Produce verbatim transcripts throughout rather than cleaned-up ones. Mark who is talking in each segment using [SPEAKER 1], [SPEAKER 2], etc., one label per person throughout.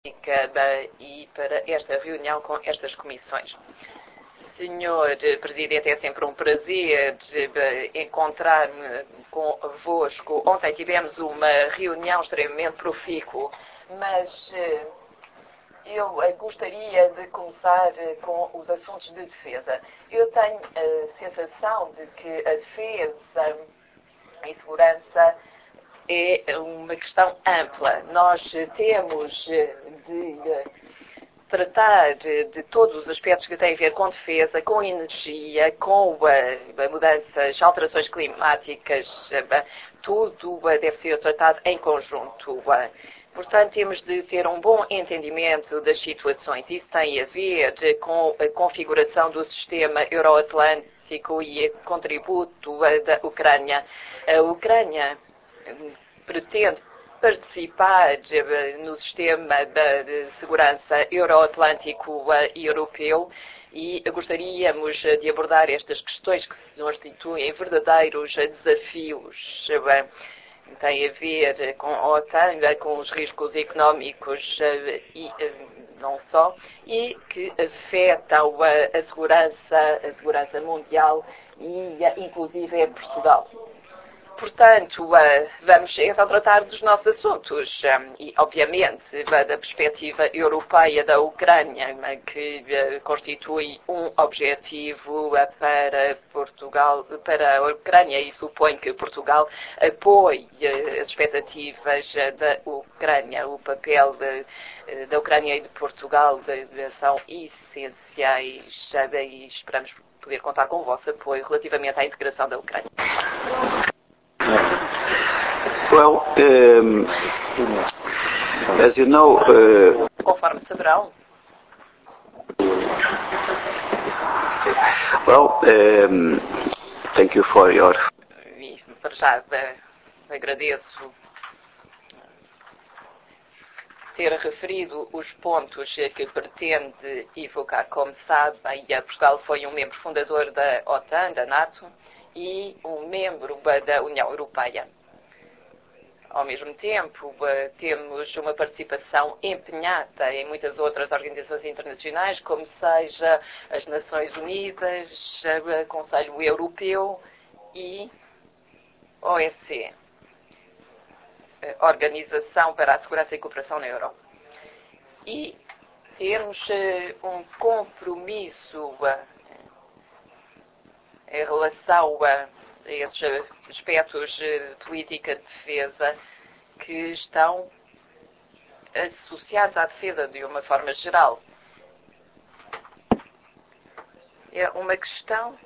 [SPEAKER 1] e para esta reunião com estas comissões. Senhor Presidente, é sempre um prazer encontrar-me convosco. Ontem tivemos uma reunião extremamente profícua, mas eu gostaria de começar com os assuntos de defesa. Eu tenho a sensação de que a defesa e segurança é uma questão ampla. Nós temos de tratar de todos os aspectos que têm a ver com defesa, com energia, com mudanças, alterações climáticas. Tudo deve ser tratado em conjunto. Portanto, temos de ter um bom entendimento das situações. Isso tem a ver com a configuração do sistema euroatlântico e o contributo da Ucrânia. A Ucrânia pretende participar no sistema de segurança euroatlântico e europeu e gostaríamos de abordar estas questões que se constituem verdadeiros desafios. Tem a ver com a OTAN, com os riscos económicos e não só, e que afetam a segurança, a segurança mundial e inclusive em Portugal. Portanto, vamos então tratar dos nossos assuntos e, obviamente, da perspectiva europeia da Ucrânia, que constitui um objetivo para Portugal, para a Ucrânia e supõe que Portugal apoie as expectativas da Ucrânia. O papel da Ucrânia e de Portugal são essenciais e esperamos poder contar com o vosso apoio relativamente à integração da Ucrânia.
[SPEAKER 2] Well, um, as you know, uh,
[SPEAKER 1] conforme saberão,
[SPEAKER 2] well, um, thank you for your.
[SPEAKER 1] E para já agradeço ter referido os pontos que pretende evocar. Como sabem, Portugal foi um membro fundador da OTAN, da NATO, e um membro da União Europeia. Ao mesmo tempo, temos uma participação empenhada em muitas outras organizações internacionais, como seja as Nações Unidas, o Conselho Europeu e O E C, Organização para a Segurança e Cooperação na Europa. E temos um compromisso em relação a esses aspectos de política de defesa que estão associados à defesa de uma forma geral. É uma questão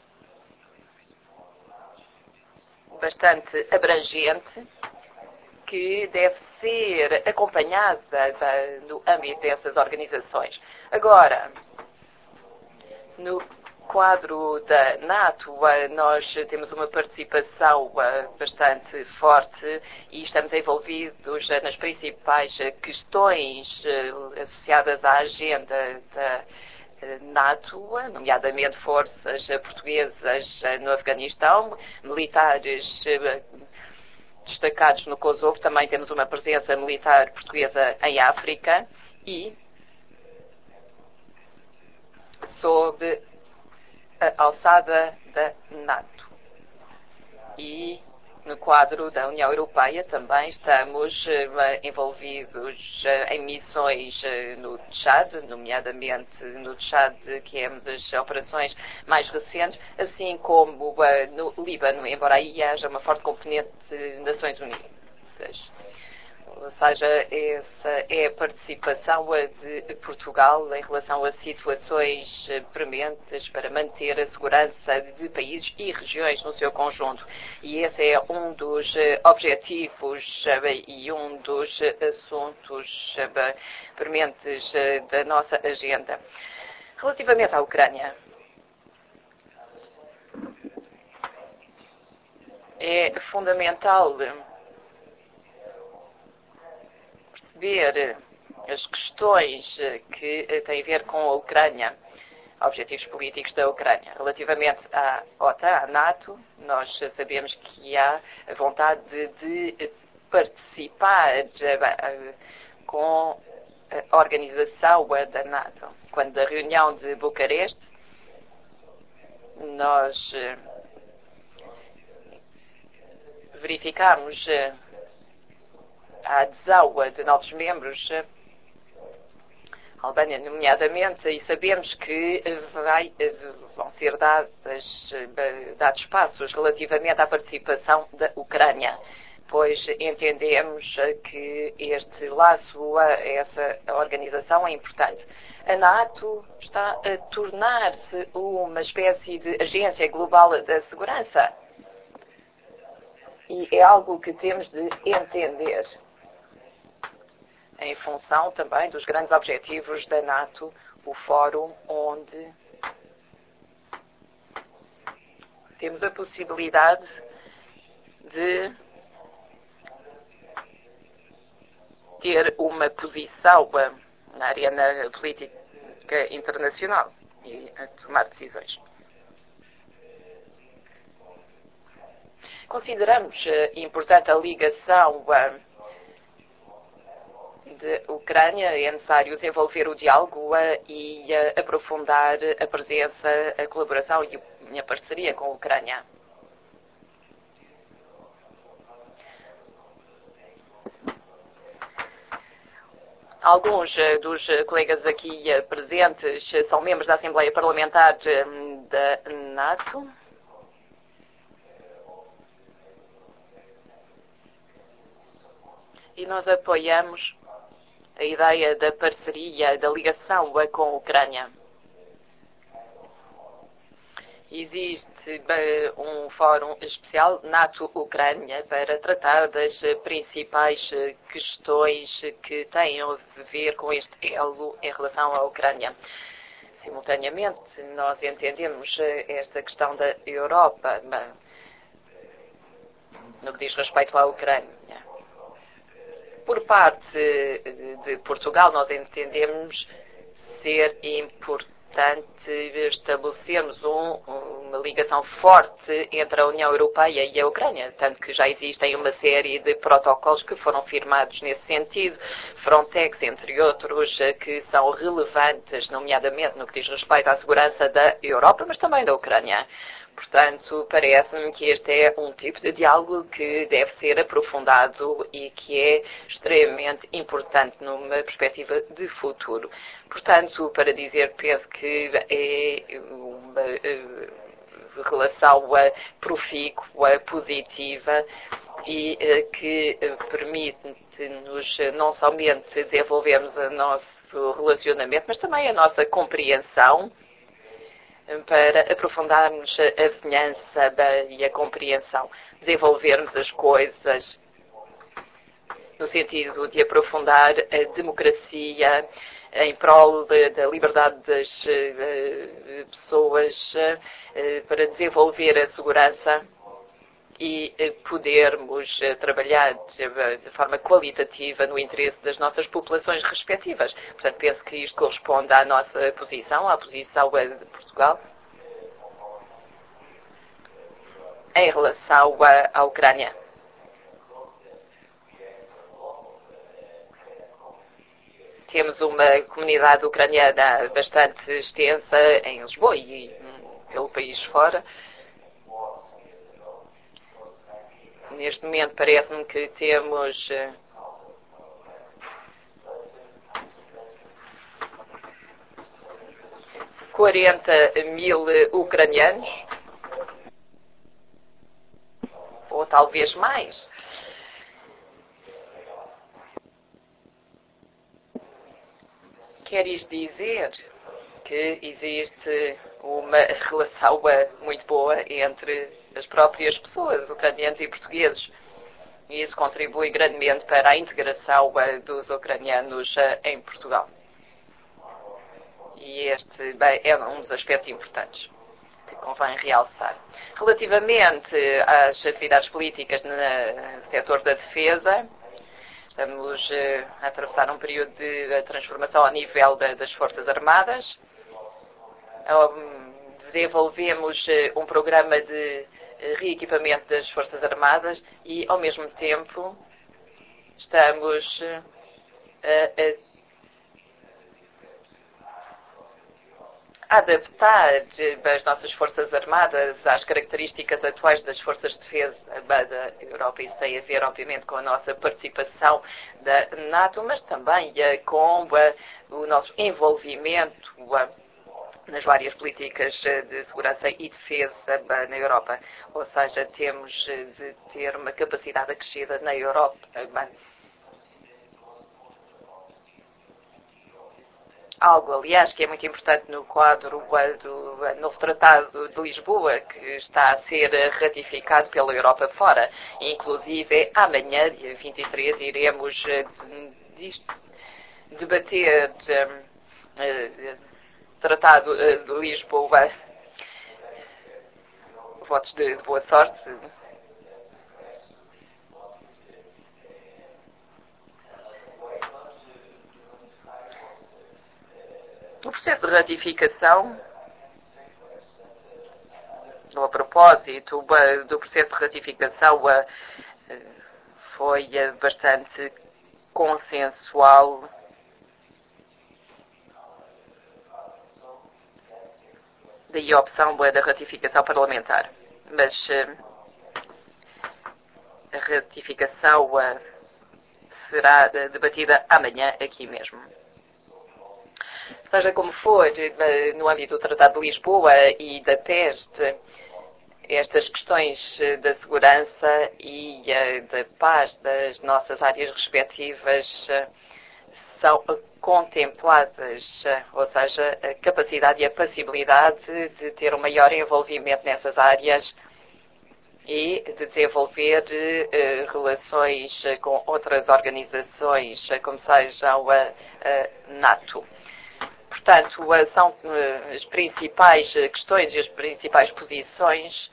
[SPEAKER 1] bastante abrangente que deve ser acompanhada no âmbito dessas organizações. Agora, no quadro da NATO, nós temos uma participação bastante forte e estamos envolvidos nas principais questões associadas à agenda da NATO, nomeadamente forças portuguesas no Afeganistão, militares destacados no Kosovo, também temos uma presença militar portuguesa em África e sob a alçada da NATO. E no quadro da União Europeia também estamos envolvidos em missões no Tchad, nomeadamente no Tchad, que é uma das operações mais recentes, assim como no Líbano, embora aí haja uma forte componente de Nações Unidas. Ou seja, essa é a participação de Portugal em relação a situações prementes para manter a segurança de países e regiões no seu conjunto. E esse é um dos objetivos e um dos assuntos prementes da nossa agenda. Relativamente à Ucrânia, é fundamental perceber as questões que têm a ver com a Ucrânia, objetivos políticos da Ucrânia. Relativamente à OTAN, à NATO, nós sabemos que há a vontade de participar com organização da NATO. Quando da reunião de Bucareste, nós verificamos a adesão de novos membros, a Albânia nomeadamente, e sabemos que vai, vão ser dadas, dados passos relativamente à participação da Ucrânia, pois entendemos que este laço a essa organização é importante. A NATO está a tornar-se uma espécie de agência global da segurança. E é algo que temos de entender em função também dos grandes objetivos da NATO, o fórum onde temos a possibilidade de ter uma posição na arena política internacional e a tomar decisões. Consideramos importante a ligação da Ucrânia. É necessário desenvolver o diálogo e aprofundar a presença, a colaboração e a parceria com a Ucrânia. Alguns dos colegas aqui presentes são membros da Assembleia Parlamentar da NATO. E nós apoiamos a ideia da parceria, da ligação com a Ucrânia. Existe um fórum especial NATO-Ucrânia para tratar das principais questões que têm a ver com este elo em relação à Ucrânia. Simultaneamente, nós entendemos esta questão da Europa no que diz respeito à Ucrânia. Por parte de Portugal, nós entendemos ser importante estabelecermos um, uma ligação forte entre a União Europeia e a Ucrânia, tanto que já existem uma série de protocolos que foram firmados nesse sentido, Frontex, entre outros, que são relevantes, nomeadamente no que diz respeito à segurança da Europa, mas também da Ucrânia. Portanto, parece-me que este é um tipo de diálogo que deve ser aprofundado e que é extremamente importante numa perspectiva de futuro. Portanto, para dizer, penso que é uma relação profícua, positiva e que permite-nos não somente desenvolvermos o nosso relacionamento, mas também a nossa compreensão para aprofundarmos a vizinhança e a compreensão, desenvolvermos as coisas no sentido de aprofundar a democracia em prol da liberdade das pessoas, para desenvolver a segurança e podermos trabalhar de forma qualitativa no interesse das nossas populações respectivas. Portanto, penso que isto corresponde à nossa posição, à posição de Portugal, em relação à, à Ucrânia. Temos uma comunidade ucraniana bastante extensa em Lisboa e pelo país fora. Neste momento parece-me que temos quarenta mil ucranianos, ou talvez mais. Quer isto dizer que existe uma relação muito boa entre as próprias pessoas, ucranianos e portugueses. E isso contribui grandemente para a integração dos ucranianos em Portugal. E este bem, é um dos aspectos importantes que convém realçar. Relativamente às atividades políticas no setor da defesa, estamos a atravessar um período de transformação ao nível das Forças Armadas. Desenvolvemos um programa de reequipamento das Forças Armadas e, ao mesmo tempo, estamos a, a adaptar as nossas forças armadas às características atuais das forças de defesa da Europa. Isso tem a ver, obviamente, com a nossa participação da NATO, mas também com o nosso envolvimento nas várias políticas de segurança e defesa na Europa. Ou seja, temos de ter uma capacidade acrescida na Europa. Algo, aliás, que é muito importante no quadro do novo Tratado de Lisboa, que está a ser ratificado pela Europa fora. Inclusive, amanhã, dia vinte e três, iremos debater o Tratado de Lisboa. Votos de boa sorte. O processo de ratificação, a propósito do processo de ratificação, foi bastante consensual. Daí a opção da ratificação parlamentar. Mas a ratificação será debatida amanhã aqui mesmo. Seja como for, no âmbito do Tratado de Lisboa e da peste, estas questões da segurança e da paz das nossas áreas respectivas são contempladas, ou seja, a capacidade e a possibilidade de ter um maior envolvimento nessas áreas e de desenvolver uh, relações com outras organizações, como seja a, a NATO. Portanto, são as principais questões e as principais posições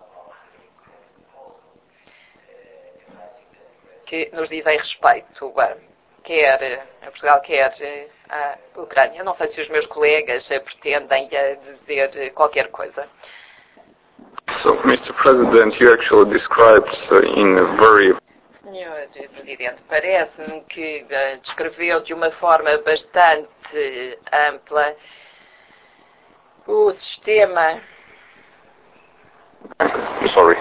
[SPEAKER 1] que nos dizem respeito, quer a Portugal, quer a Ucrânia. Não sei se os meus colegas pretendem dizer qualquer coisa.
[SPEAKER 3] So, mister President, you actually described in a very
[SPEAKER 1] senhor Presidente, parece-me que uh, descreveu de uma forma bastante ampla o sistema.
[SPEAKER 3] Sorry.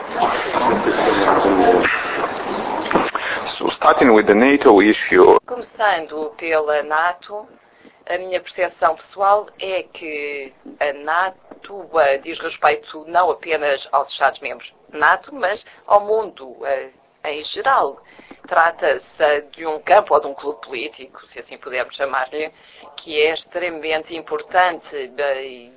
[SPEAKER 3] So, starting with the NATO issue.
[SPEAKER 1] Começando pela NATO, a minha percepção pessoal é que a NATO uh, diz respeito não apenas aos Estados-membros NATO, mas ao mundo uh, em geral. Trata-se de um campo ou de um clube político, se assim pudermos chamar-lhe, que é extremamente importante e,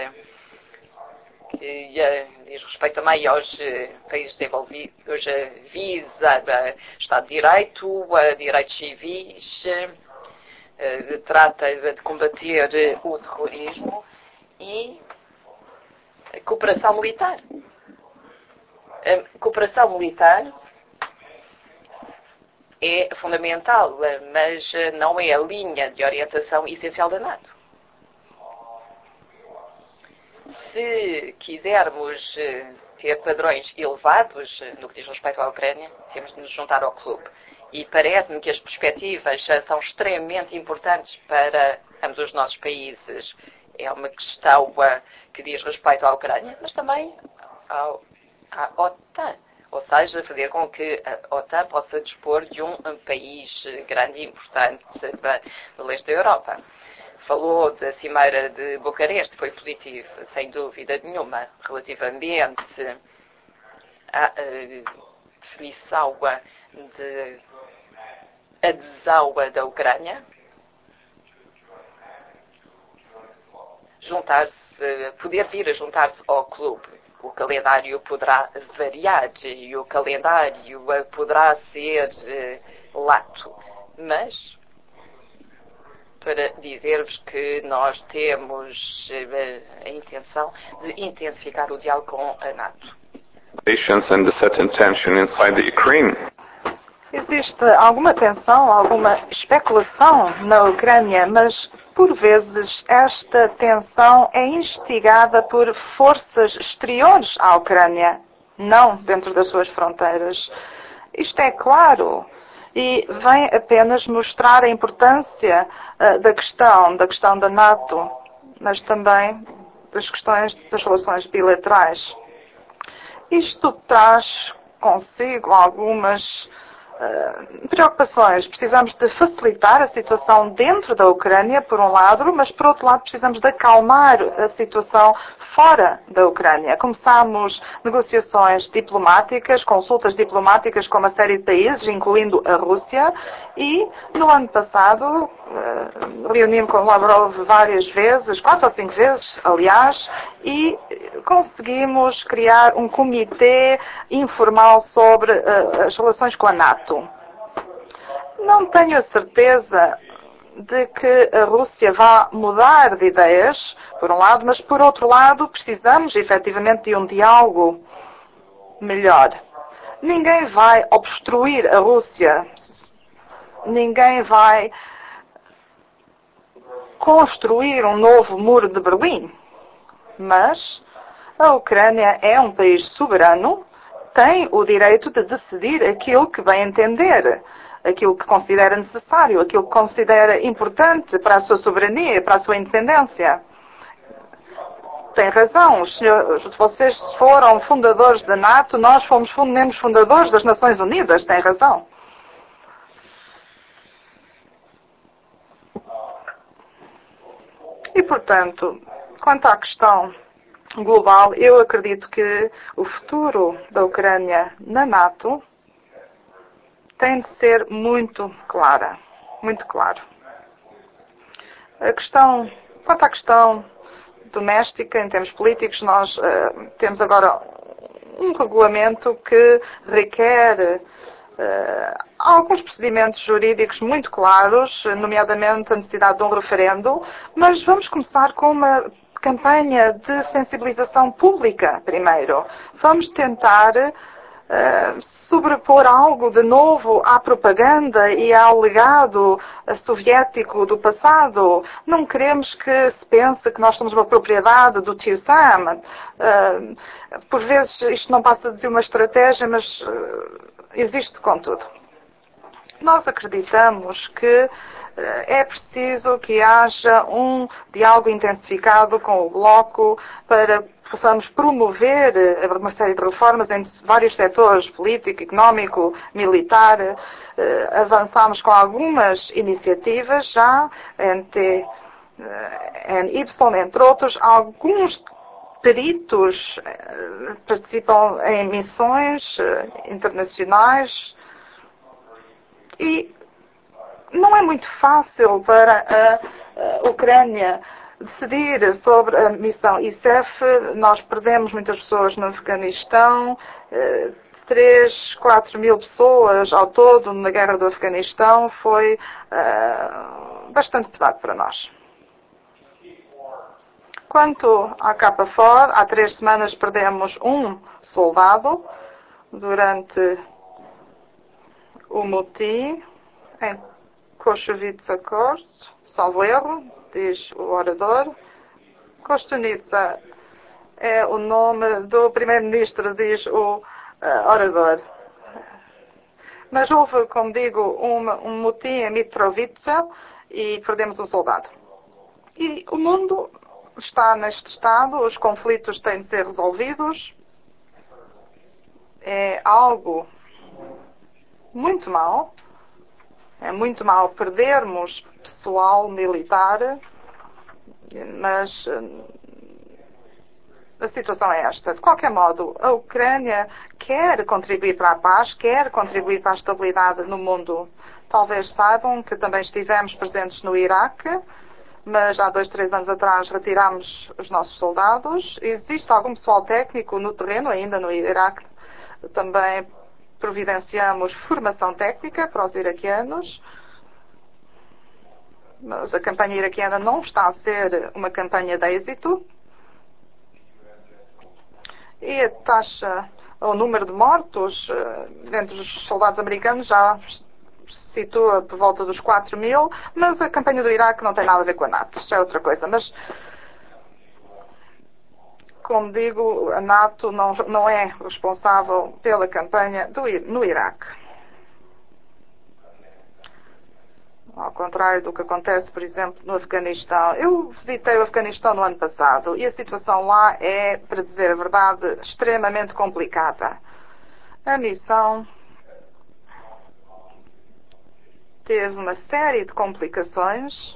[SPEAKER 1] que diz respeito também aos países desenvolvidos, visa Estado de Direito, direitos civis, trata de combater o terrorismo e a cooperação militar. A cooperação militar é fundamental, mas não é a linha de orientação essencial da NATO. Se quisermos ter padrões elevados no que diz respeito à Ucrânia, temos de nos juntar ao clube. E parece-me que as perspectivas são extremamente importantes para ambos os nossos países. É uma questão que diz respeito à Ucrânia, mas também ao, à OTAN. Ou seja, fazer com que a OTAN possa dispor de um país grande e importante no leste da Europa. Falou da Cimeira de Bucareste, foi positivo, sem dúvida nenhuma, relativamente à definição de adesão da Ucrânia. Juntar-se, poder vir a juntar-se ao clube. O calendário poderá variar e o calendário poderá ser lato, mas para dizer-vos que nós temos a intenção de intensificar o diálogo com a NATO.
[SPEAKER 3] And the certain tension inside the Ukraine.
[SPEAKER 4] Existe alguma tensão, alguma especulação na Ucrânia, mas por vezes esta tensão é instigada por forças exteriores à Ucrânia, não dentro das suas fronteiras. Isto é claro e vem apenas mostrar a importância uh, da questão, da questão da NATO. mas também das questões das relações bilaterais. Isto traz consigo algumas uh, preocupações. Precisamos de facilitar a situação dentro da Ucrânia, por um lado, mas, por outro lado, precisamos de acalmar a situação fora da Ucrânia. Começamos negociações diplomáticas, consultas diplomáticas com uma série de países, incluindo a Rússia, e no ano passado reuni-me com Lavrov várias vezes, quatro ou cinco vezes, aliás, e conseguimos criar um comitê informal sobre as relações com a NATO. Não tenho a certeza de que a Rússia vá mudar de ideias, por um lado, mas por outro lado precisamos efetivamente de um diálogo melhor. Ninguém vai obstruir a Rússia, ninguém vai construir um novo muro de Berlim, mas a Ucrânia é um país soberano, tem o direito de decidir aquilo que bem entender, aquilo que considera necessário, aquilo que considera importante para a sua soberania, para a sua independência. Tem razão, os senhores, vocês foram fundadores da NATO, nós fomos membros fundadores das Nações Unidas, tem razão. E, portanto, quanto à questão global, eu acredito que o futuro da Ucrânia na NATO tem de ser muito clara, muito claro. A questão, quanto à questão doméstica, em termos políticos, nós uh, temos agora um regulamento que requer uh, alguns procedimentos jurídicos muito claros, nomeadamente a necessidade de um referendo, mas vamos começar com uma campanha de sensibilização pública primeiro. Vamos tentar Uh, sobrepor algo de novo à propaganda e ao legado soviético do passado. Não queremos que se pense que nós somos uma propriedade do tio Sam. Uh, por vezes isto não passa de uma estratégia, mas uh, existe contudo. Nós acreditamos que uh, é preciso que haja um diálogo intensificado com o Bloco para possamos promover uma série de reformas em vários setores, político, económico, militar. Avançamos com algumas iniciativas já, N T, N Y, entre outros. Alguns peritos participam em missões internacionais e não é muito fácil para a Ucrânia decidir sobre a missão I S A F. Nós perdemos muitas pessoas no Afeganistão, três, quatro mil pessoas ao todo na guerra do Afeganistão. Foi uh, bastante pesado para nós. Quanto à K F O R, há três semanas perdemos um soldado durante o motim em Košuvica-Korst, salvo erro, diz o orador. Kostunica é o nome do primeiro-ministro, diz o uh, orador. Mas houve, como digo, um, um motim em Mitrovica e perdemos um soldado. E o mundo está neste estado, os conflitos têm de ser resolvidos. É algo muito mau. É muito mau perdermos pessoal militar, mas a situação é esta. De qualquer modo, a Ucrânia quer contribuir para a paz, quer contribuir para a estabilidade no mundo. Talvez saibam que também estivemos presentes no Iraque, mas há dois, três anos atrás retirámos os nossos soldados. Existe algum pessoal técnico no terreno ainda no Iraque. Também providenciamos formação técnica para os iraquianos. Mas a campanha iraquiana não está a ser uma campanha de êxito. E a taxa, o número de mortos entre os soldados americanos já se situa por volta dos quatro mil, mas a campanha do Iraque não tem nada a ver com a NATO. Isso é outra coisa. Mas, como digo, a NATO não, não é responsável pela campanha do, no Iraque. ao contrário do que acontece, por exemplo, no Afeganistão. Eu visitei o Afeganistão no ano passado e a situação lá é, para dizer a verdade, extremamente complicada. A missão teve uma série de complicações,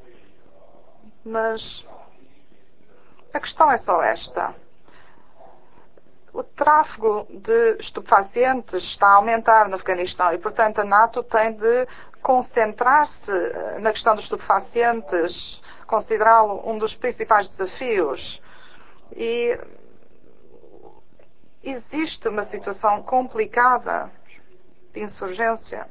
[SPEAKER 4] mas a questão é só esta. O tráfego de estupefacientes está a aumentar no Afeganistão e, portanto, a NATO tem de concentrar-se na questão dos estupefacientes, considerá-lo um dos principais desafios. E existe uma situação complicada de insurgência.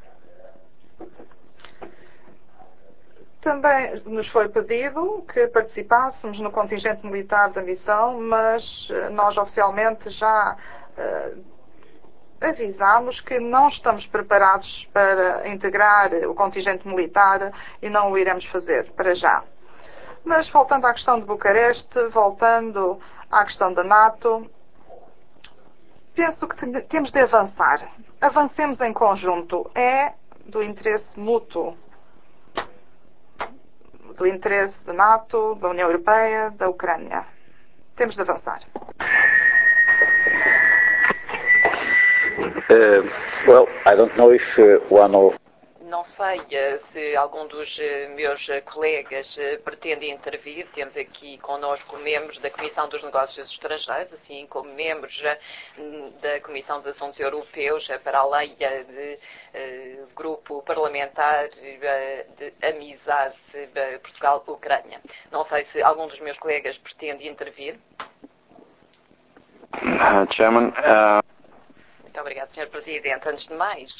[SPEAKER 4] Também nos foi pedido que participássemos no contingente militar da missão, mas nós oficialmente já uh, avisámos que não estamos preparados para integrar o contingente militar e não o iremos fazer para já. Mas voltando à questão de Bucareste, voltando à questão da NATO, penso que temos de avançar. Avancemos em conjunto. É do interesse mútuo. Do interesse da NATO, da União Europeia, da Ucrânia. Temos de avançar.
[SPEAKER 2] Uh, well, I don't know if uh, one of...
[SPEAKER 1] Não sei uh, se algum dos uh, meus uh, colegas uh, pretende intervir. Temos aqui conosco membros da Comissão dos Negócios Estrangeiros, assim como membros uh, da Comissão dos Assuntos Europeus, uh, para além uh, de uh, grupo parlamentar uh, de amizade uh, Portugal-Ucrânia. Não sei se algum dos meus colegas pretende intervir.
[SPEAKER 3] Uh, Chairman, uh...
[SPEAKER 1] Muito obrigado, senhor Presidente. Antes de mais,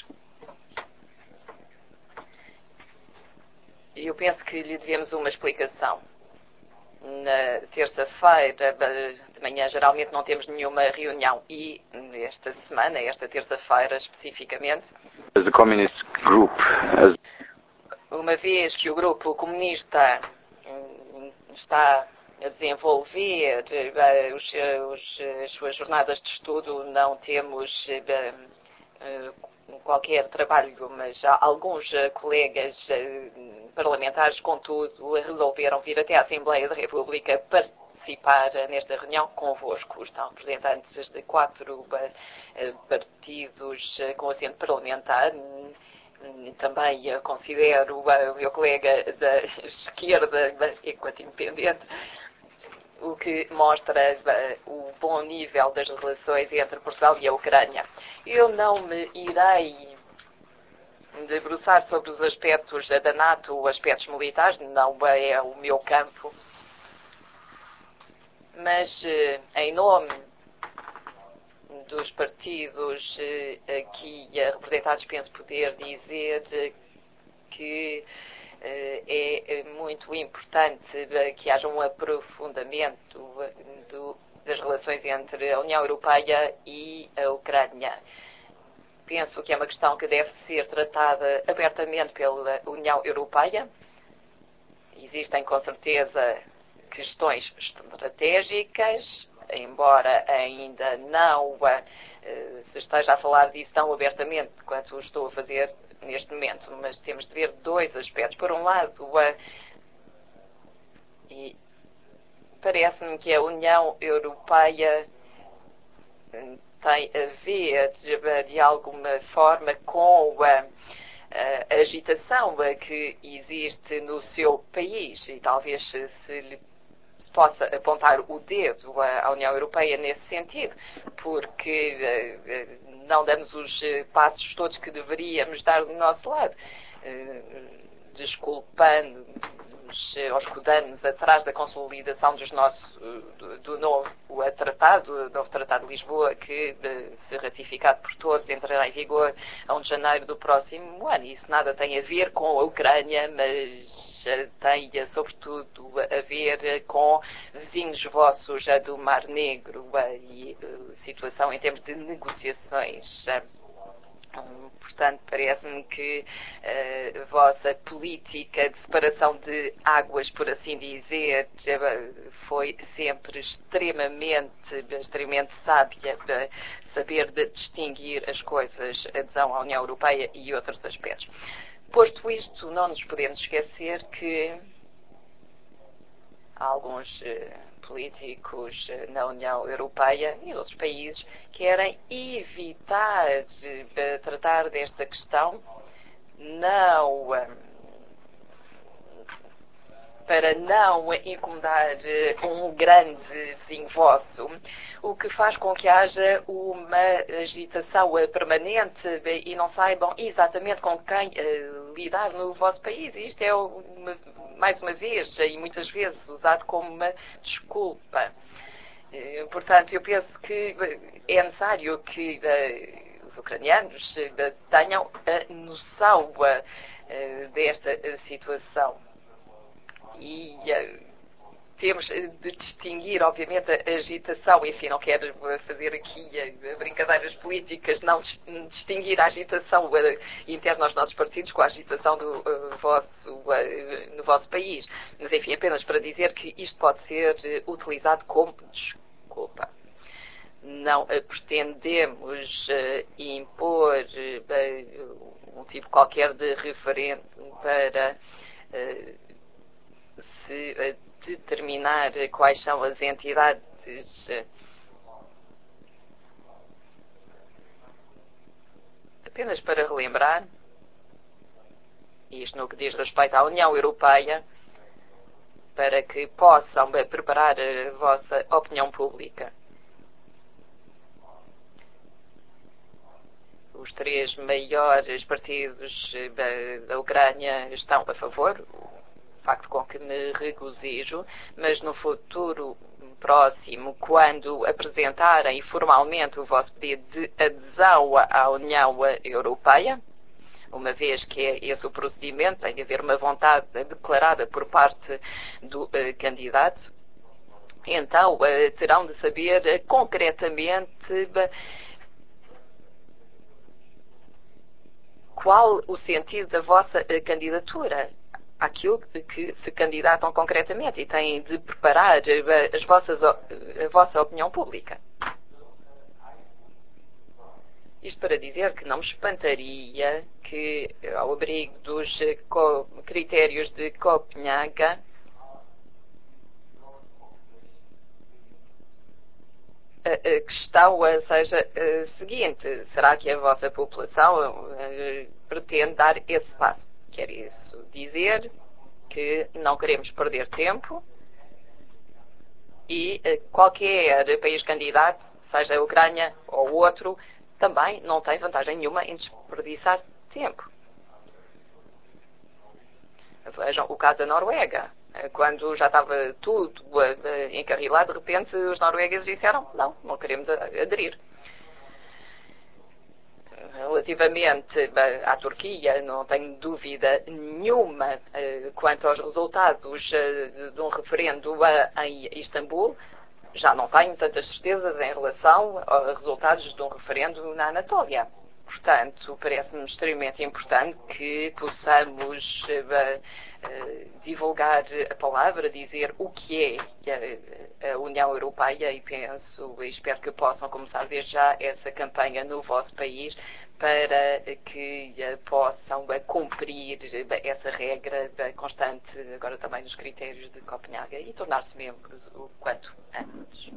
[SPEAKER 1] eu penso que lhe devemos uma explicação. Na terça-feira de manhã, geralmente não temos nenhuma reunião e esta semana, esta terça-feira especificamente,
[SPEAKER 3] as the communist group, as...
[SPEAKER 1] uma vez que o grupo comunista está a desenvolver os, os, as suas jornadas de estudo, não temos qualquer trabalho, mas há alguns colegas parlamentares, contudo, resolveram vir até à Assembleia da República participar nesta reunião convosco. Estão representantes de quatro partidos com assento parlamentar. Também considero o meu colega da esquerda, enquanto independente, o que mostra o bom nível das relações entre Portugal e a Ucrânia. Eu não me irei debruçar sobre os aspectos da NATO, os aspectos militares, não é o meu campo, mas em nome dos partidos aqui representados, penso poder dizer que é muito importante que haja um aprofundamento do, das relações entre a União Europeia e a Ucrânia. Penso que é uma questão que deve ser tratada abertamente pela União Europeia. Existem, com certeza, questões estratégicas, embora ainda não se esteja a falar disso tão abertamente quanto estou a fazer neste momento, mas temos de ver dois aspectos. Por um lado, e parece-me que a União Europeia tem a ver, de, de alguma forma, com a, a agitação que existe no seu país e talvez se, se lhe se possa apontar o dedo à União Europeia nesse sentido, porque uh, não damos os uh, passos todos que deveríamos dar do nosso lado, uh, desculpando ou escudando-nos atrás da consolidação dos nossos, do, do novo tratado, do novo Tratado de Lisboa, que, se ratificado por todos, entrará em vigor a primeiro de janeiro do próximo ano. Isso nada tem a ver com a Ucrânia, mas tem, sobretudo, a ver com vizinhos vossos do Mar Negro e a situação em termos de negociações. Portanto, parece-me que a uh, vossa política de separação de águas, por assim dizer, foi sempre extremamente, extremamente sábia para saber de distinguir as coisas, a adesão à União Europeia e outros aspectos. Posto isto, não nos podemos esquecer que há alguns políticos na União Europeia e outros países querem evitar tratar desta questão, não para não incomodar um grande vizinho vosso, o que faz com que haja uma agitação permanente e não saibam exatamente com quem lidar no vosso país. E isto é, uma, mais uma vez, e muitas vezes usado como uma desculpa. Portanto, eu penso que é necessário que os ucranianos tenham a noção desta situação. E uh, temos de distinguir, obviamente, a agitação, enfim, não quero fazer aqui uh, brincadeiras políticas, não distinguir a agitação uh, interna aos nossos partidos com a agitação do, uh, vosso, uh, no vosso país. Mas, enfim, apenas para dizer que isto pode ser uh, utilizado como desculpa. Não uh, pretendemos uh, impor uh, um tipo qualquer de referendo para uh, se determinar quais são as entidades apenas para relembrar, isto no que diz respeito à União Europeia, para que possam preparar a vossa opinião pública. Os três maiores partidos da Ucrânia estão a favor, facto com que me regozijo, mas no futuro próximo, quando apresentarem formalmente o vosso pedido de adesão à União Europeia, uma vez que é esse o procedimento, tem de haver uma vontade declarada por parte do uh, candidato, então uh, terão de saber uh, concretamente uh, qual o sentido da vossa uh, candidatura. Aquilo que se candidatam concretamente e têm de preparar as vossas, a vossa opinião pública. Isto para dizer que não me espantaria que, ao abrigo dos critérios de Copenhaga, a questão seja a seguinte: será que a vossa população pretende dar esse passo? Quer isso dizer que não queremos perder tempo e qualquer país candidato, seja a Ucrânia ou outro, também não tem vantagem nenhuma em desperdiçar tempo. Vejam o caso da Noruega. Quando já estava tudo encarrilado, de repente os noruegueses disseram não, não queremos aderir. Relativamente à Turquia, não tenho dúvida nenhuma quanto aos resultados de um referendo em Istambul. Já não tenho tantas certezas em relação aos resultados de um referendo na Anatólia. Portanto, parece-me extremamente importante que possamos uh, uh, divulgar a palavra, dizer o que é a União Europeia e penso e espero que possam começar desde já essa campanha no vosso país para que uh, possam uh, cumprir uh, essa regra uh, constante, agora também nos critérios de Copenhaga, e tornar-se membros o quanto antes.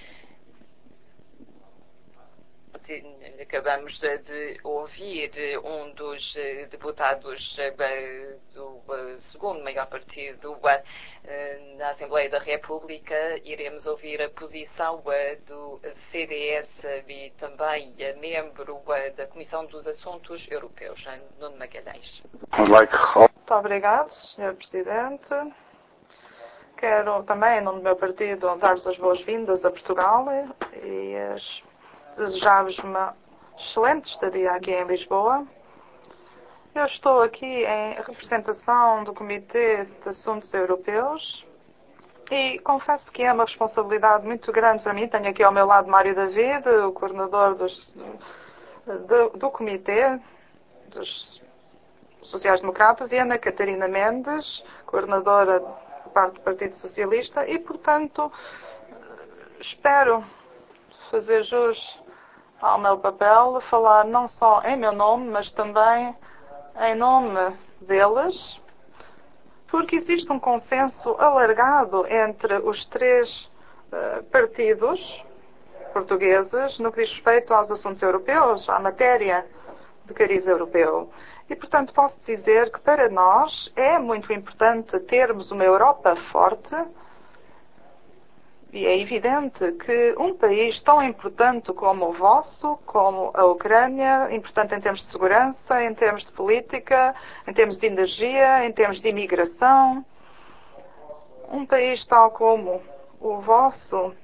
[SPEAKER 1] Acabamos de ouvir um dos deputados do segundo maior partido na Assembleia da República. Iremos ouvir a posição do C D S e também membro da Comissão dos Assuntos Europeus, Nuno Magalhães.
[SPEAKER 4] Muito obrigado, senhor Presidente. Quero também, em nome do meu partido, dar-vos as boas-vindas a Portugal e as desejar-vos uma excelente estadia aqui em Lisboa. Eu estou aqui em representação do Comitê de Assuntos Europeus e confesso que é uma responsabilidade muito grande para mim. Tenho aqui ao meu lado Mário David, o coordenador dos, do, do Comitê dos Sociais-Democratas, e Ana Catarina Mendes, coordenadora da parte do Partido Socialista, e, portanto, espero fazer jus ao meu papel, falar não só em meu nome, mas também em nome deles, porque existe um consenso alargado entre os três uh, partidos portugueses no que diz respeito aos assuntos europeus, à matéria de cariz europeu. E, portanto, posso dizer que para nós é muito importante termos uma Europa forte. E é evidente que um país tão importante como o vosso, como a Ucrânia, importante em termos de segurança, em termos de política, em termos de energia, em termos de imigração, um país tal como o vosso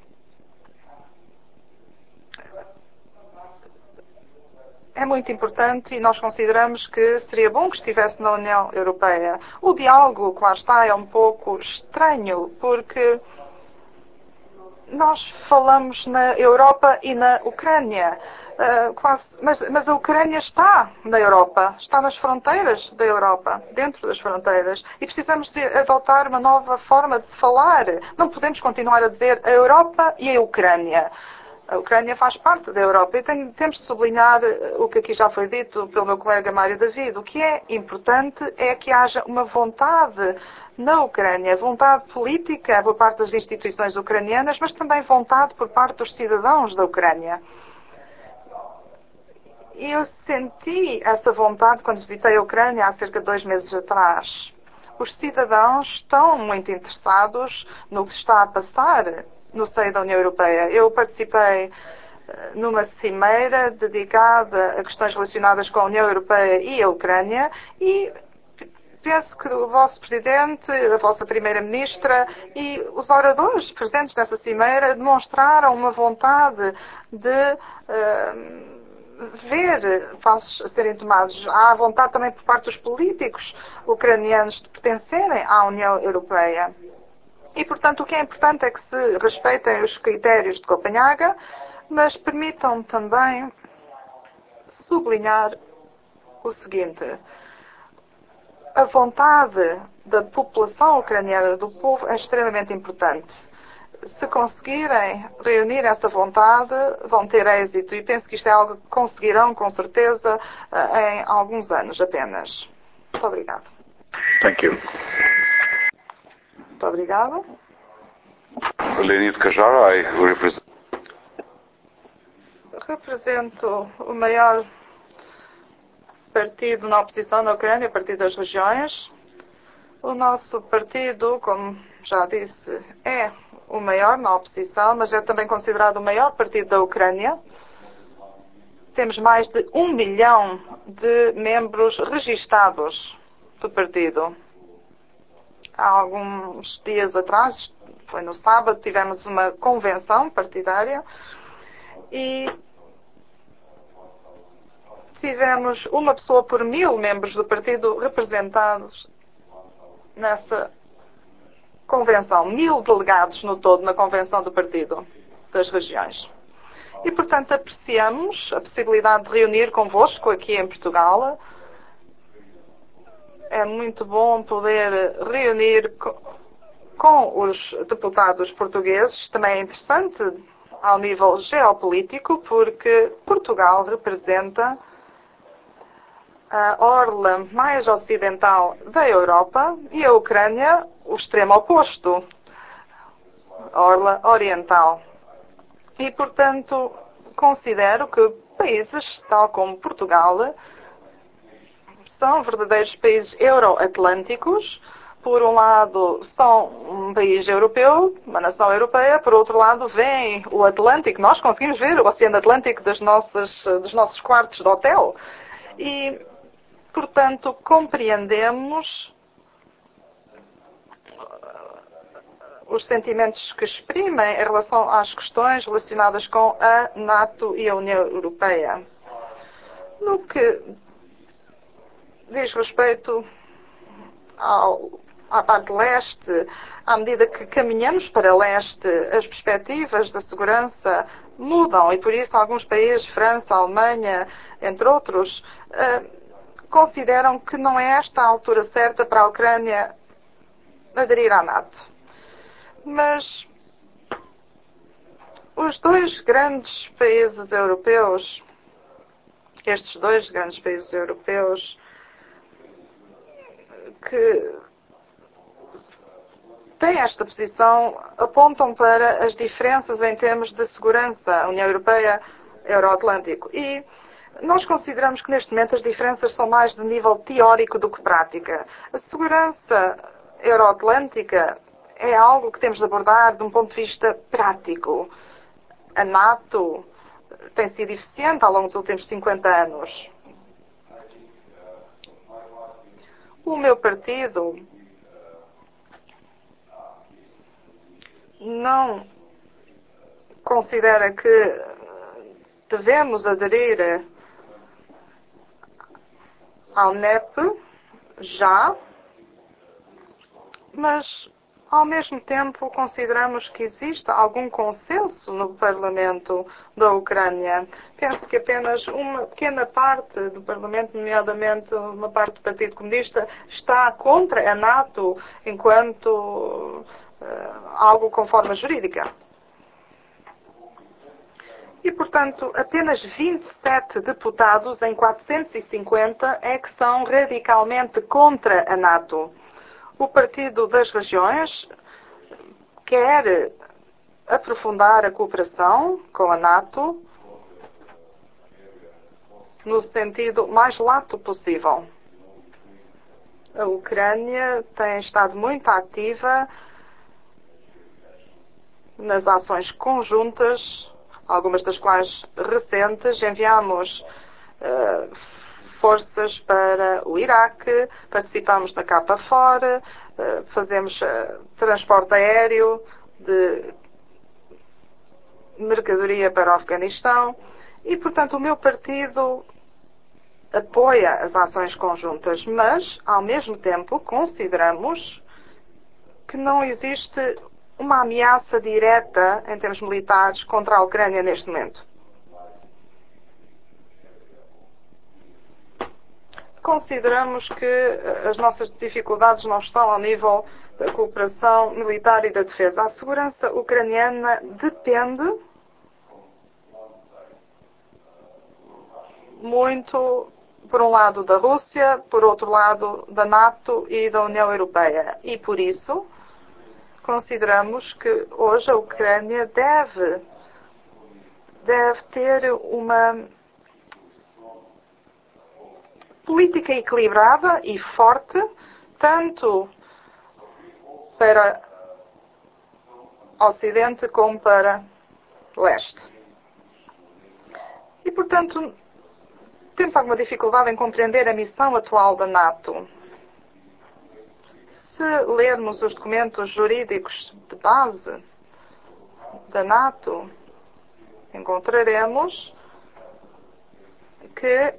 [SPEAKER 4] é muito importante e nós consideramos que seria bom que estivesse na União Europeia. O diálogo, que lá está, é um pouco estranho, porque nós falamos na Europa e na Ucrânia, uh, quase, mas, mas a Ucrânia está na Europa, está nas fronteiras da Europa, dentro das fronteiras, e precisamos de adotar uma nova forma de se falar. Não podemos continuar a dizer a Europa e a Ucrânia. A Ucrânia faz parte da Europa e tem, temos de sublinhar o que aqui já foi dito pelo meu colega Mário David. O que é importante é que haja uma vontade na Ucrânia, vontade política por parte das instituições ucranianas, mas também vontade por parte dos cidadãos da Ucrânia. E eu senti essa vontade quando visitei a Ucrânia há cerca de dois meses atrás. Os cidadãos estão muito interessados no que se está a passar no seio da União Europeia. Eu participei numa cimeira dedicada a questões relacionadas com a União Europeia e a Ucrânia e penso que o vosso Presidente, a vossa Primeira-Ministra e os oradores presentes nessa cimeira demonstraram uma vontade de uh, ver passos a serem tomados. Há vontade também por parte dos políticos ucranianos de pertencerem à União Europeia. E, portanto, o que é importante é que se respeitem os critérios de Copenhaga, mas permitam também sublinhar o seguinte. A vontade da população ucraniana, do povo, é extremamente importante. Se conseguirem reunir essa vontade, vão ter êxito. E penso que isto é algo que conseguirão, com certeza, em alguns anos apenas. Muito obrigada.
[SPEAKER 2] Thank you.
[SPEAKER 4] Muito obrigado.
[SPEAKER 5] Leonid Kajar, I represent.
[SPEAKER 4] Represento o maior partido na oposição na Ucrânia, o Partido das Regiões. O nosso partido, como já disse, é o maior na oposição, mas é também considerado o maior partido da Ucrânia. Temos mais de um milhão de membros registados do partido. Há alguns dias atrás, foi no sábado, tivemos uma convenção partidária e tivemos uma pessoa por mil membros do partido representados nessa convenção. Mil delegados no todo na convenção do partido das regiões. E, portanto, apreciamos a possibilidade de reunir convosco aqui em Portugal. É muito bom poder reunir com os deputados portugueses. Também é interessante ao nível geopolítico, porque Portugal representa a orla mais ocidental da Europa e a Ucrânia o extremo oposto, a orla oriental. E, portanto, considero que países tal como Portugal são verdadeiros países euro-atlânticos. Por um lado, são um país europeu, uma nação europeia. Por outro lado, vem o Atlântico. Nós conseguimos ver o Oceano Atlântico das nossas, dos nossos quartos de hotel. E, portanto, compreendemos os sentimentos que exprimem em relação às questões relacionadas com a NATO e a União Europeia. No que diz respeito ao, à parte leste, à medida que caminhamos para leste, as perspectivas da segurança mudam e, por isso, alguns países, França, Alemanha, entre outros, eh, consideram que não é esta a altura certa para a Ucrânia aderir à NATO. Mas os dois grandes países europeus, estes dois grandes países europeus, que têm esta posição apontam para as diferenças em termos de segurança, União Europeia, Euroatlântico. E nós consideramos que neste momento as diferenças são mais de nível teórico do que prática. A segurança euroatlântica é algo que temos de abordar de um ponto de vista prático. A NATO tem sido eficiente ao longo dos últimos cinquenta anos. O meu partido não considera que devemos aderir ao N E P já, mas ao mesmo tempo consideramos que existe algum consenso no Parlamento da Ucrânia. Penso que apenas uma pequena parte do Parlamento, nomeadamente uma parte do Partido Comunista, está contra a NATO enquanto uh, algo com forma jurídica. E, portanto, apenas vinte e sete deputados em quatrocentos e cinquenta é que são radicalmente contra a NATO. O Partido das Regiões quer aprofundar a cooperação com a NATO no sentido mais lato possível. A Ucrânia tem estado muito ativa nas ações conjuntas, algumas das quais recentes. Enviamos uh, forças para o Iraque, participamos na K F O R, uh, fazemos uh, transporte aéreo de mercadoria para o Afeganistão e, portanto, o meu partido apoia as ações conjuntas, mas, ao mesmo tempo, consideramos que não existe uma ameaça direta em termos militares contra a Ucrânia neste momento. Consideramos que as nossas dificuldades não estão ao nível da cooperação militar e da defesa. A segurança ucraniana depende muito, por um lado, da Rússia, por outro lado, da NATO e da União Europeia. E, por isso, consideramos que hoje a Ucrânia deve, deve ter uma política equilibrada e forte, tanto para Ocidente como para Leste. E, portanto, temos alguma dificuldade em compreender a missão atual da NATO. Se lermos os documentos jurídicos de base da NATO, encontraremos que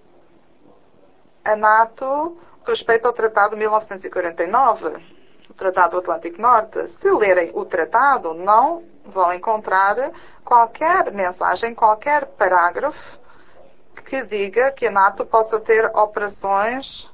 [SPEAKER 4] a NATO respeita o Tratado de mil novecentos e quarenta e nove, o Tratado do Atlântico Norte. Se lerem o tratado, não vão encontrar qualquer mensagem, qualquer parágrafo que diga que a NATO possa ter operações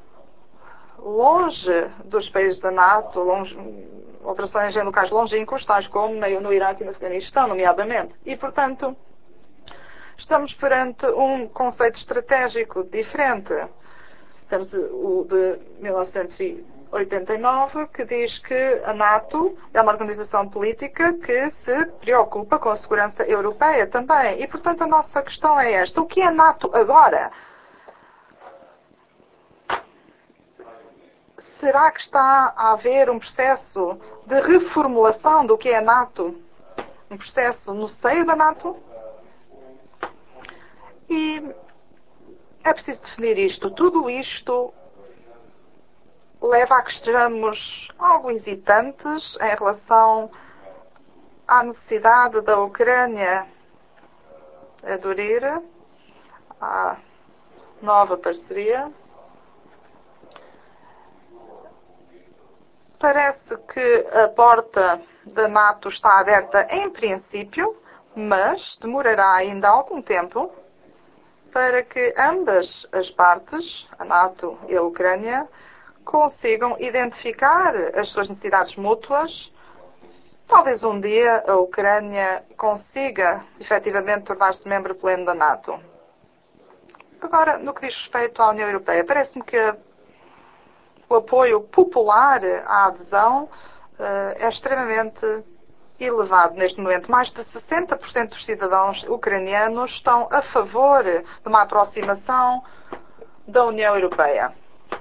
[SPEAKER 4] longe dos países da NATO, longe, operações em locais longínquos, tais como no Iraque e no Afeganistão, nomeadamente. E, portanto, estamos perante um conceito estratégico diferente. Temos o de mil novecentos e oitenta e nove, que diz que a NATO é uma organização política que se preocupa com a segurança europeia também. E, portanto, a nossa questão é esta. O que é a NATO agora? Será que está a haver um processo de reformulação do que é a NATO? Um processo no seio da NATO? E é preciso definir isto. Tudo isto leva a que estejamos algo hesitantes em relação à necessidade da Ucrânia aderir à nova parceria. Parece que a porta da NATO está aberta em princípio, mas demorará ainda algum tempo para que ambas as partes, a NATO e a Ucrânia, consigam identificar as suas necessidades mútuas. Talvez um dia a Ucrânia consiga efetivamente tornar-se membro pleno da NATO. Agora, no que diz respeito à União Europeia, parece-me que a o apoio popular à adesão é extremamente elevado neste momento. Mais de sessenta por cento dos cidadãos ucranianos estão a favor de uma aproximação da União Europeia.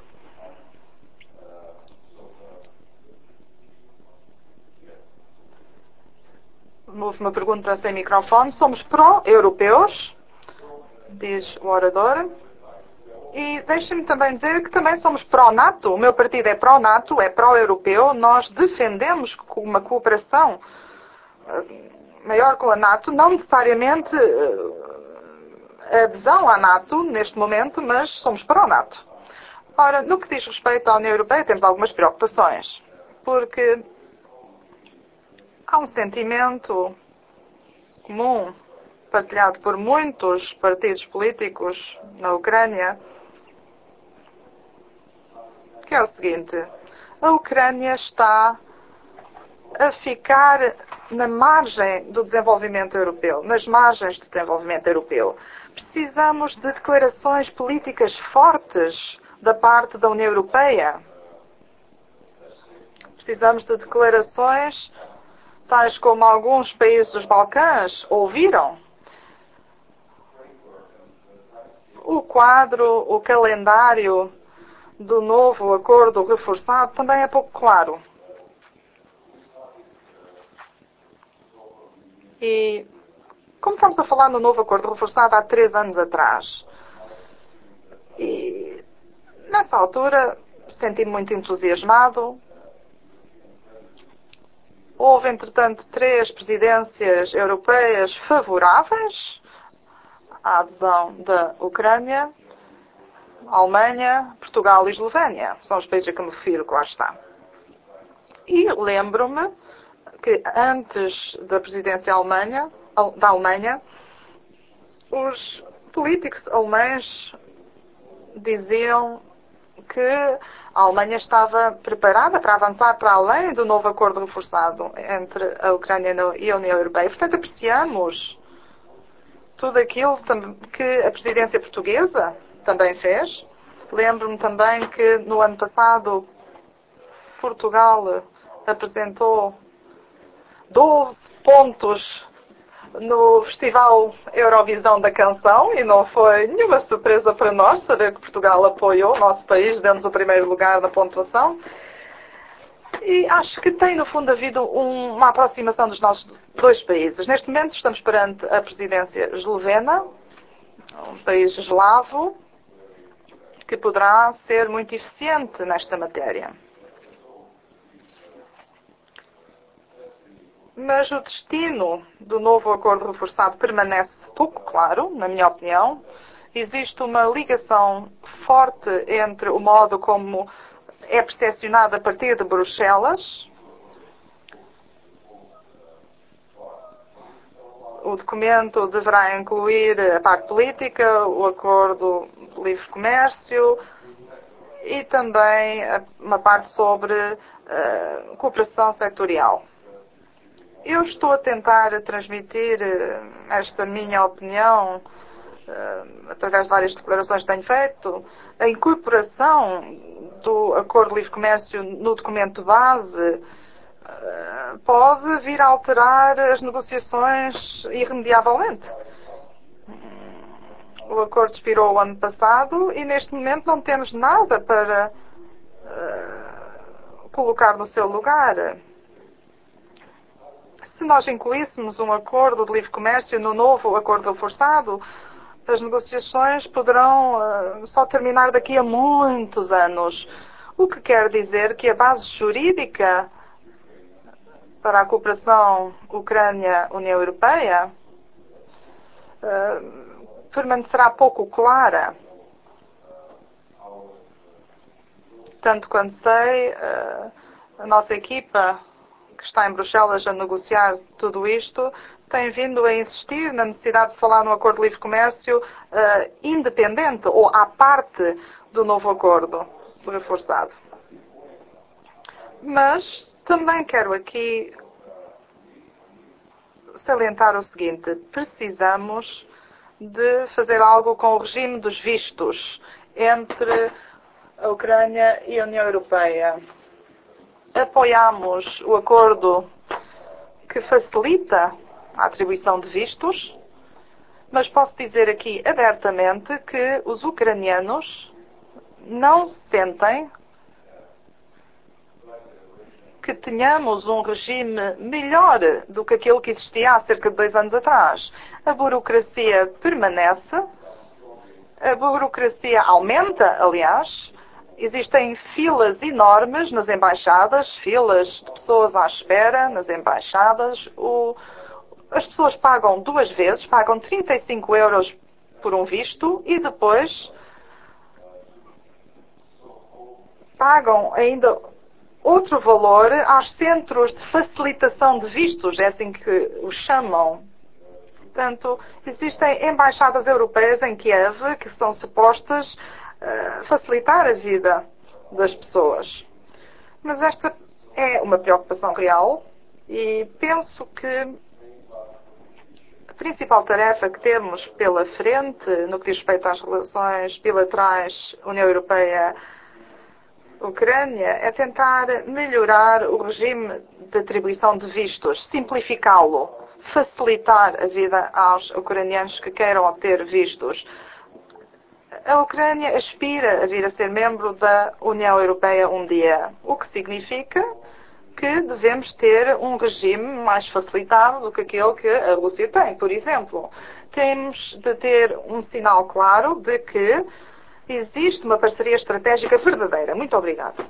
[SPEAKER 4] Houve uma pergunta sem microfone. Somos pró-europeus, diz o orador. E deixem-me também dizer que também somos pró-NATO. O meu partido é pró-NATO, é pró-europeu. Nós defendemos uma cooperação maior com a NATO, não necessariamente a adesão à NATO neste momento, mas somos pró-NATO. Ora, no que diz respeito à União Europeia, temos algumas preocupações, porque há um sentimento comum, partilhado por muitos partidos políticos na Ucrânia, que é o seguinte: a Ucrânia está a ficar na margem do desenvolvimento europeu, nas margens do desenvolvimento europeu. Precisamos de declarações políticas fortes da parte da União Europeia. Precisamos de declarações tais como alguns países dos Balcãs ouviram. O quadro, o calendário do novo acordo reforçado também é pouco claro. E, como estamos a falar no novo acordo reforçado há três anos atrás, e nessa altura senti-me muito entusiasmado. Houve, entretanto, três presidências europeias favoráveis à adesão da Ucrânia: Alemanha, Portugal e Eslovénia. São os países a que me refiro, que lá está. E lembro-me que antes da presidência Alemanha, da Alemanha, os políticos alemães diziam que a Alemanha estava preparada para avançar para além do novo acordo reforçado entre a Ucrânia e a União Europeia. Portanto, apreciamos tudo aquilo que a presidência portuguesa também fez. Lembro-me também que no ano passado Portugal apresentou doze pontos no Festival Eurovisão da Canção e não foi nenhuma surpresa para nós saber que Portugal apoiou o nosso país, dando-nos o primeiro lugar na pontuação. E acho que tem, no fundo, havido um, uma aproximação dos nossos dois países. Neste momento estamos perante a presidência eslovena, um país eslavo, que poderá ser muito eficiente nesta matéria. Mas o destino do novo acordo reforçado permanece pouco claro, na minha opinião. Existe uma ligação forte entre o modo como é percepcionado a partir de Bruxelas. O documento deverá incluir a parte política, o acordo de livre comércio e também uma parte sobre uh, cooperação setorial. Eu estou a tentar transmitir esta minha opinião uh, através de várias declarações que tenho feito. A incorporação do Acordo de Livre Comércio no documento base uh, pode vir a alterar as negociações irremediavelmente. O acordo expirou o ano passado e neste momento não temos nada para uh, colocar no seu lugar. Se nós incluíssemos um acordo de livre comércio no novo acordo reforçado, as negociações poderão uh, só terminar daqui a muitos anos. O que quer dizer que a base jurídica para a cooperação Ucrânia-União Europeia uh, permanecerá pouco clara. Tanto quanto sei, uh, a nossa equipa que está em Bruxelas a negociar tudo isto, tem vindo a insistir na necessidade de se falar num acordo de livre comércio uh, independente ou à parte do novo acordo reforçado. Mas também quero aqui salientar o seguinte: precisamos de fazer algo com o regime dos vistos entre a Ucrânia e a União Europeia. Apoiamos o acordo que facilita a atribuição de vistos, mas posso dizer aqui abertamente que os ucranianos não sentem que tenhamos um regime melhor do que aquele que existia há cerca de dois anos atrás. A burocracia permanece, a burocracia aumenta, aliás. Existem filas enormes nas embaixadas, filas de pessoas à espera nas embaixadas. O, as pessoas pagam duas vezes, pagam trinta e cinco euros por um visto e depois pagam ainda outro valor aos centros de facilitação de vistos, é assim que os chamam. Portanto, existem embaixadas europeias em Kiev que são supostas uh, facilitar a vida das pessoas. Mas esta é uma preocupação real e penso que a principal tarefa que temos pela frente no que diz respeito às relações bilaterais União Europeia-Ucrânia é tentar melhorar o regime de atribuição de vistos, simplificá-lo, facilitar a vida aos ucranianos que queiram obter vistos. A Ucrânia aspira a vir a ser membro da União Europeia um dia, o que significa que devemos ter um regime mais facilitado do que aquele que a Rússia tem, por exemplo. Temos de ter um sinal claro de que existe uma parceria estratégica verdadeira. Muito obrigada.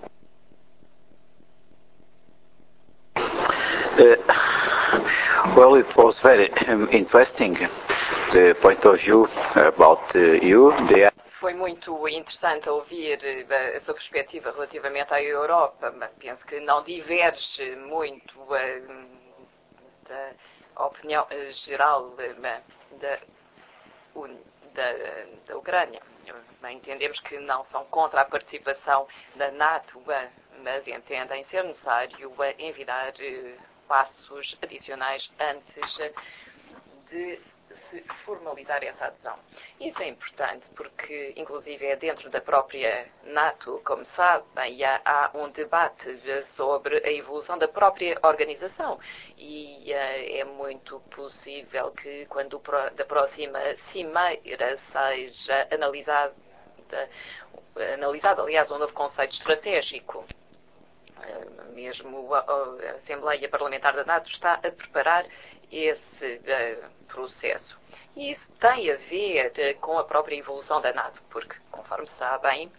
[SPEAKER 2] Uh, well, it was very um, interesting, the point of view about uh, you. The...
[SPEAKER 1] Foi muito interessante ouvir a sua perspectiva relativamente à Europa, mas penso que não diverge muito uh, da opinião uh, geral uh, da, da, da Ucrânia. Entendemos que não são contra a participação da NATO, uh, mas entendem ser necessário uh, envidar uh, passos adicionais antes uh, de se formalizar essa adesão. Isso é importante porque, inclusive, é dentro da própria NATO, como sabem, há, há um debate sobre a evolução da própria organização e uh, é muito possível que, quando da próxima cimeira seja analisado, analisado, aliás, um novo conceito estratégico. Uh, mesmo a, a Assembleia Parlamentar da NATO está a preparar esse uh, processo. E isso tem a ver uh, com a própria evolução da NATO, porque, conforme sabem,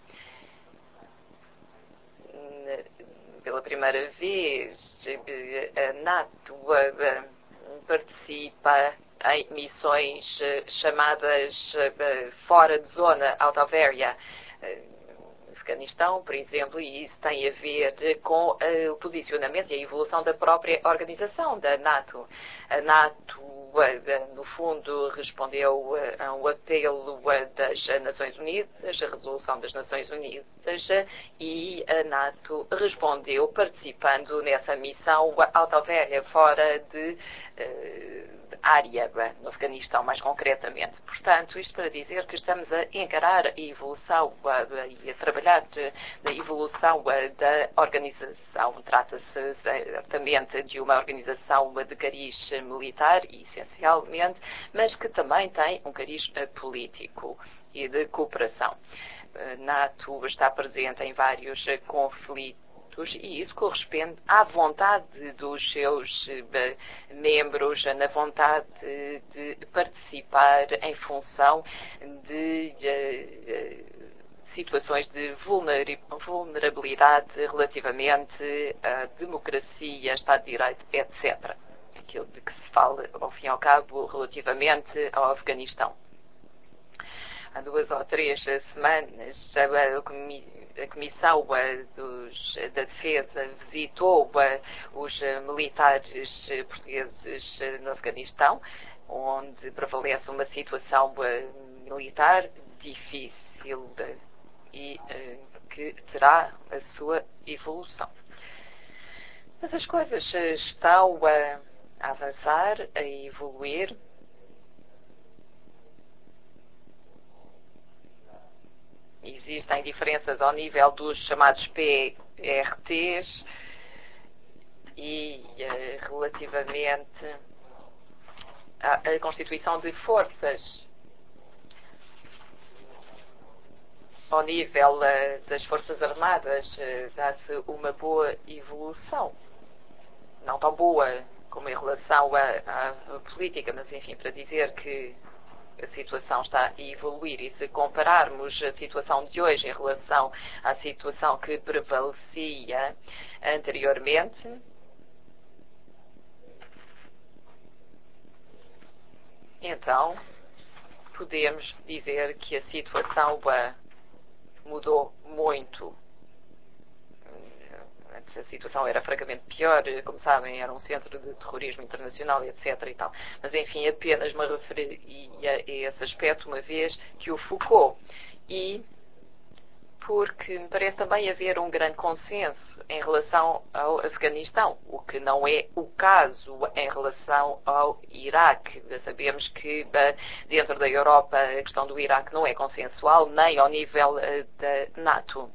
[SPEAKER 1] uh, pela primeira vez, uh, a NATO uh, participa em missões uh, chamadas uh, fora de zona, out of area, uh, Afeganistão, por exemplo, e isso tem a ver com uh, o posicionamento e a evolução da própria organização da NATO. A NATO, uh, no fundo, respondeu uh, a um apelo uh, das Nações Unidas, a resolução das Nações Unidas, uh, e a NATO respondeu participando nessa missão out of area, fora de uh, área, no Afeganistão, mais concretamente. Portanto, isto para dizer que estamos a encarar a evolução e a trabalhar na evolução da organização. Trata-se certamente de uma organização de cariz militar, essencialmente, mas que também tem um cariz político e de cooperação. A NATO está presente em vários conflitos e isso corresponde à vontade dos seus uh, membros, na vontade de, de participar em função de uh, uh, situações de vulnerabilidade relativamente à democracia, Estado de Direito, etcétera. Aquilo de que se fala, ao fim e ao cabo, relativamente ao Afeganistão. Há duas ou três semanas, a Comissão dos, da Defesa visitou os militares portugueses no Afeganistão, onde prevalece uma situação militar difícil e que terá a sua evolução. Mas as coisas estão a avançar, a evoluir. Existem diferenças ao nível dos chamados P R Ts e uh, relativamente à, à constituição de forças ao nível uh, das Forças Armadas, uh, dá-se uma boa evolução. Não tão boa como em relação à, à política, mas enfim, para dizer que a situação está a evoluir. E se compararmos a situação de hoje em relação à situação que prevalecia anteriormente, então podemos dizer que a situação mudou muito. Antes a situação era francamente pior, como sabem, era um centro de terrorismo internacional, etc. E tal. Mas, enfim, apenas me referia a esse aspecto, uma vez que o Foucault. E porque me parece também haver um grande consenso em relação ao Afeganistão, o que não é o caso em relação ao Iraque. Sabemos que dentro da Europa a questão do Iraque não é consensual, nem ao nível da NATO.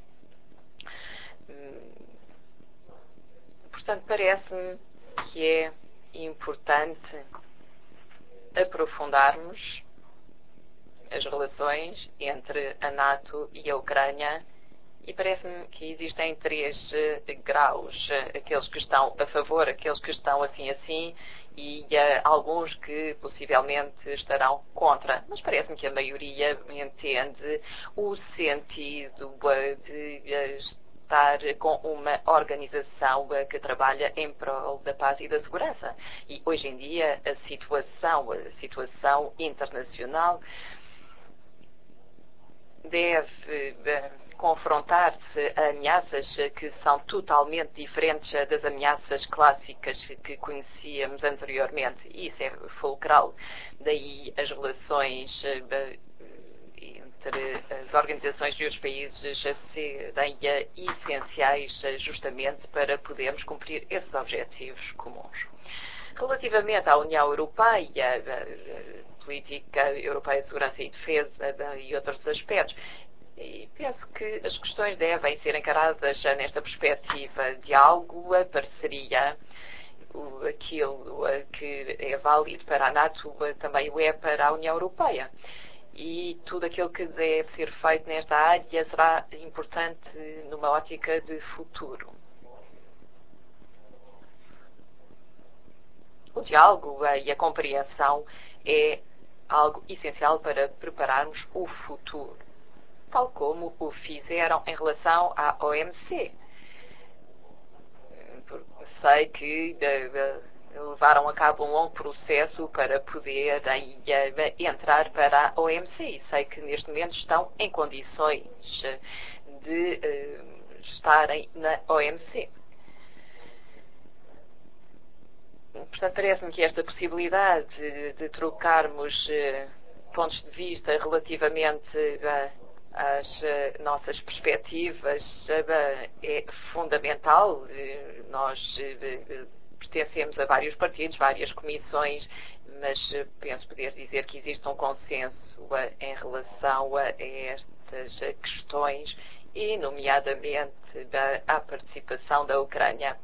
[SPEAKER 1] Portanto, parece-me que é importante aprofundarmos as relações entre a NATO e a Ucrânia e parece-me que existem três uh, graus, uh, aqueles que estão a favor, aqueles que estão assim assim e uh, alguns que possivelmente estarão contra. Mas parece-me que a maioria entende o sentido uh, de uh, estar com uma organização uh, que trabalha em prol da paz e da segurança. E hoje em dia a situação, a situação internacional deve uh, confrontar-se a ameaças que são totalmente diferentes das ameaças clássicas que conhecíamos anteriormente. E isso é fulcral. Daí as relações uh, entre as organizações e os países serem essenciais justamente para podermos cumprir esses objetivos comuns. Relativamente à União Europeia, política europeia de segurança e defesa e outros aspectos, e penso que as questões devem ser encaradas nesta perspectiva de algo, a parceria, aquilo que é válido para a NATO também o é para a União Europeia. E tudo aquilo que deve ser feito nesta área será importante numa ótica de futuro. O diálogo e a compreensão é algo essencial para prepararmos o futuro, tal como o fizeram em relação à O M C. Sei que levaram a cabo um longo processo para poder entrar para a O M C e sei que neste momento estão em condições de estarem na O M C. Portanto, parece-me que esta possibilidade de, de trocarmos uh, pontos de vista relativamente uh, às uh, nossas perspectivas uh, é fundamental. Uh, nós uh, pertencemos a vários partidos, várias comissões, mas uh, penso poder dizer que existe um consenso uh, em relação a estas uh, questões e, nomeadamente, uh, à participação da Ucrânia,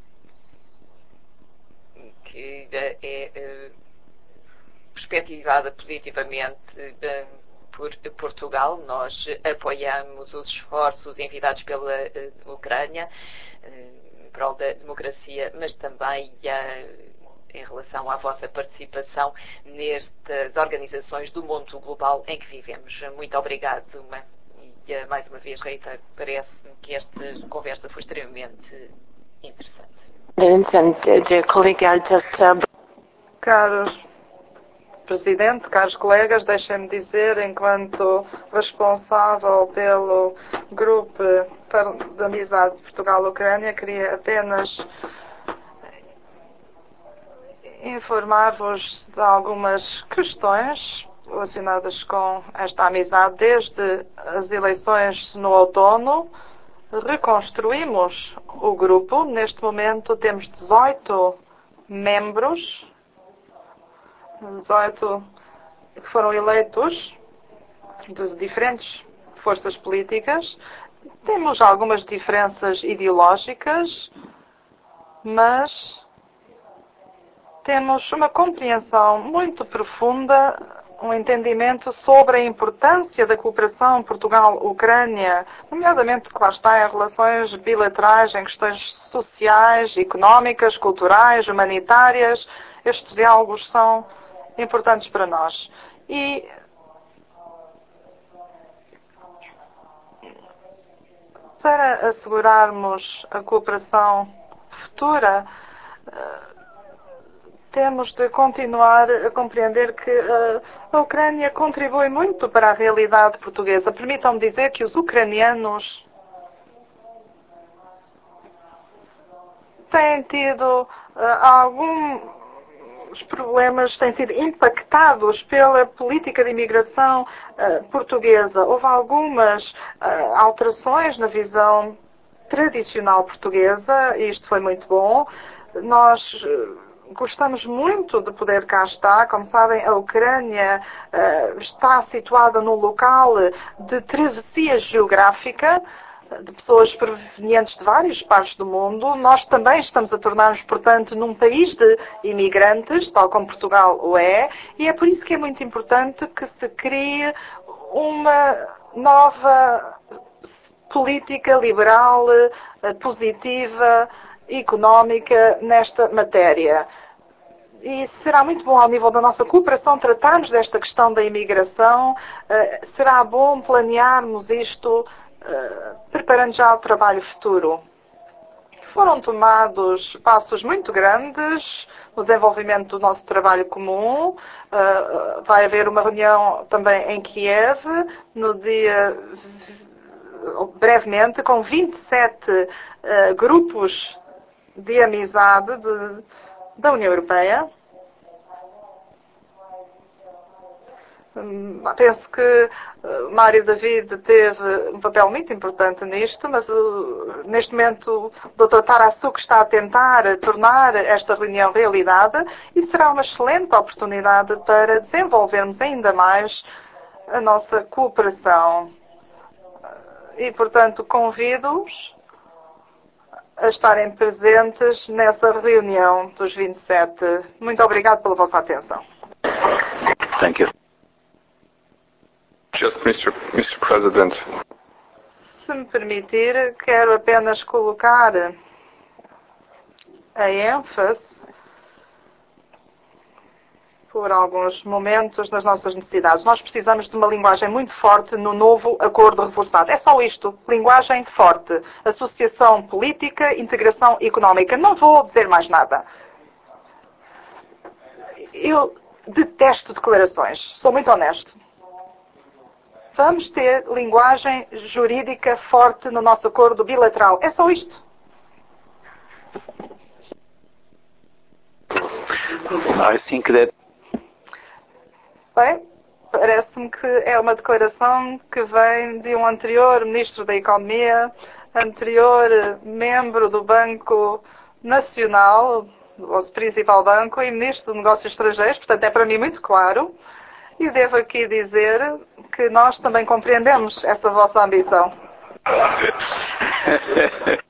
[SPEAKER 1] que é perspectivada positivamente por Portugal. Nós apoiamos os esforços enviados pela Ucrânia em prol da democracia, mas também em relação à vossa participação nestas organizações do mundo global em que vivemos. Muito obrigado, e mais uma vez reitero, parece-me que esta conversa foi extremamente interessante.
[SPEAKER 4] Caros Presidente, caros colegas, deixem-me dizer, enquanto responsável pelo Grupo de Amizade de Portugal-Ucrânia, queria apenas informar-vos de algumas questões relacionadas com esta amizade. Desde as eleições no outono, reconstruímos o grupo. Neste momento temos dezoito membros, dezoito que foram eleitos de diferentes forças políticas. Temos algumas diferenças ideológicas, mas temos uma compreensão muito profunda, um entendimento sobre a importância da cooperação Portugal-Ucrânia, nomeadamente, claro está, em relações bilaterais, em questões sociais, económicas, culturais, humanitárias. Estes diálogos são importantes para nós. E para assegurarmos a cooperação futura, temos de continuar a compreender que a Ucrânia contribui muito para a realidade portuguesa. Permitam-me dizer que os ucranianos têm tido uh, alguns problemas, têm sido impactados pela política de imigração uh, portuguesa. Houve algumas uh, alterações na visão tradicional portuguesa e isto foi muito bom. Nós uh, gostamos muito de poder cá estar. Como sabem, a Ucrânia uh, está situada num local de travessia geográfica, de pessoas provenientes de várias partes do mundo. Nós também estamos a tornar-nos, portanto, num país de imigrantes, tal como Portugal o é, e é por isso que é muito importante que se crie uma nova política liberal, positiva, económica nesta matéria. E será muito bom, ao nível da nossa cooperação, tratarmos desta questão da imigração. Será bom planearmos isto, preparando já o trabalho futuro. Foram tomados passos muito grandes no desenvolvimento do nosso trabalho comum. Vai haver uma reunião também em Kiev, no dia, brevemente, com vinte e sete grupos de amizade de, da União Europeia. Penso que Mário David teve um papel muito importante nisto, mas uh, neste momento o doutor Tarassuk está a tentar tornar esta reunião realidade e será uma excelente oportunidade para desenvolvermos ainda mais a nossa cooperação. E, portanto, convido-os a estarem presentes nessa reunião dos vinte e sete. Muito obrigado pela vossa atenção.
[SPEAKER 2] Thank you.
[SPEAKER 3] Just mister mister President.
[SPEAKER 4] Se me permitir, quero apenas colocar a ênfase por alguns momentos nas nossas necessidades. Nós precisamos de uma linguagem muito forte no novo acordo reforçado. É só isto. Linguagem forte. Associação política, integração económica. Não vou dizer mais nada. Eu detesto declarações. Sou muito honesto. Vamos ter linguagem jurídica forte no nosso acordo bilateral. É só isto.
[SPEAKER 2] I think that...
[SPEAKER 4] Bem, parece-me que é uma declaração que vem de um anterior Ministro da Economia, anterior membro do Banco Nacional, o nosso principal banco, e Ministro de Negócios Estrangeiros. Portanto, é para mim muito claro. E devo aqui dizer que nós também compreendemos essa vossa ambição.